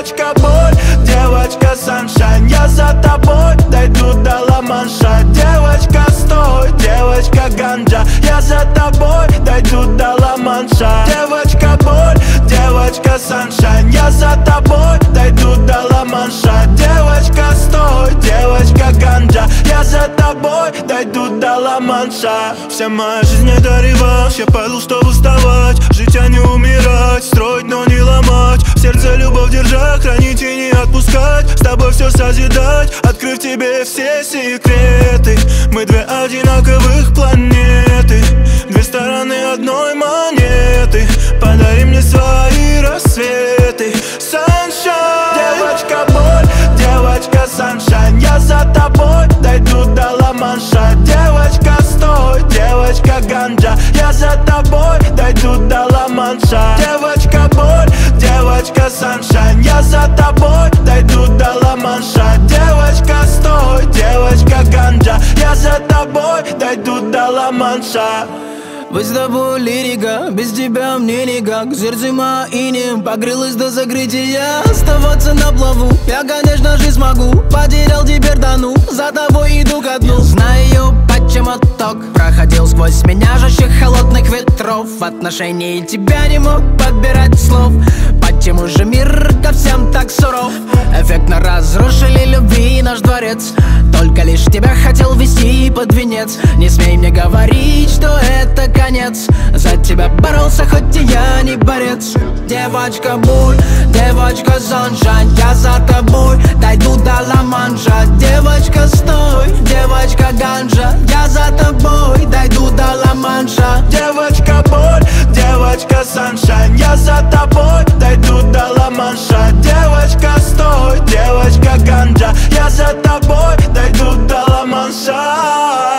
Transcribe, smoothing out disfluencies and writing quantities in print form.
Девочка боль, девочка саншайн, я за тобой дойду до Ла-Манша. Девочка стой, девочка ганджа, я за тобой дойду до Ла-Манша. Девочка боль, девочка саншайн, я за тобой дойду до Ла-Манша. Девочка стой, девочка ганджа, я за тобой дойду до Ла-Манша. Вся моя жизнь это реванш, я падал, чтобы вставать. Жить, а не умирать, строить, но не ломать. В сердце любовь держать, хранить и не отпускать. С тобой все созидать, открыв тебе все секреты. Мы две одинаковых планеты, две стороны одной монеты. Подари мне свои рассветы. Sunshine. Девочка боль, девочка саншайн, я за тобой дойду до Ла-Манша. Девочка стой, девочка ганджа, я за тобой дойду до Ла-Манша. Девочка боль, девочка саншайн, я за тобой дойду до Ла-Манша. Девочка стой, девочка ганджа, я за тобой дойду до Ла-Манша. Быть с тобой лирика, без тебя мне никак. Сердце моим покрылось до закрытия. Оставаться на плаву я, конечно же, смогу. Потерял, теперь тону, за тобой иду ко дну. Знаю, почему ток проходил сквозь меня жестче холодных ветров. В отношении тебя не мог подбирать слов. Почему же мир ко всем так суров? Эффектно разрушили любви наш дворец. Только лишь тебя хотел вести под венец. Не смей мне говорить, что это конец. За тебя боролся, хоть и я не борец. Девочка боль, девочка саншайн, я за тобой дойду до Ла-Манша. Девочка стой, девочка ганджа, я за тобой дойду до Ла-Манша. Девочка боль, девочка саншайн, я за тобой дойду до Ла-Манша. Девочка стой, девочка ганджа, я за тобой дойду до Ла-Манша.